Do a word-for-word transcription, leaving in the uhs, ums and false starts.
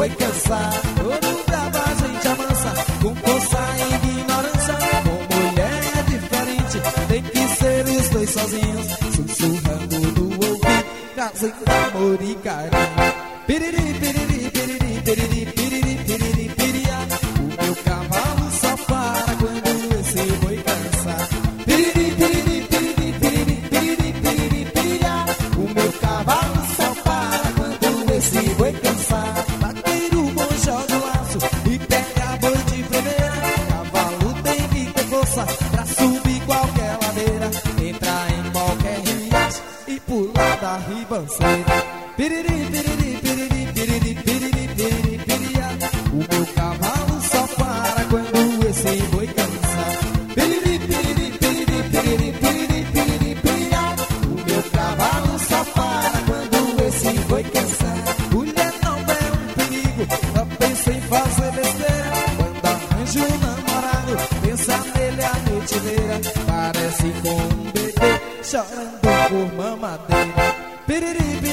boi cansar. Todo bravo a gente amansa, com força e ignorância. Com mulher é diferente, tem que ser os dois sozinhos, sussurrando no ouvido, trazendo amor e carinho. Piriri, piriri, piriri, piriri, piriri, piriri, piria. O meu cavalo só para quando esse boi cansar. Piriri, piriri, piriri, piriri, piriri, piriri, piria. O meu cavalo só para quando esse boi cansar. Vaqueiro bom joga o laço e pega boi de primeira. Cavalo tem que ter força pra subir qualquer ladeira, entrar em qualquer riacho e pular da ribanceira. Piriri, piriri, piriri, piriri, piriri, piriri, piria. O meu cavalo só para quando esse boi cansar. Piriri, piriri, piriri, piriri, piriri, piriri, piria. O meu cavalo só para quando esse boi cansar. Mulher não é um perigo, não pensa em fazer besteira. Quando arranja um namorado, pensa nele a noite inteira. Parece com um bebê chorando por mamadeira. Piriri, piriri.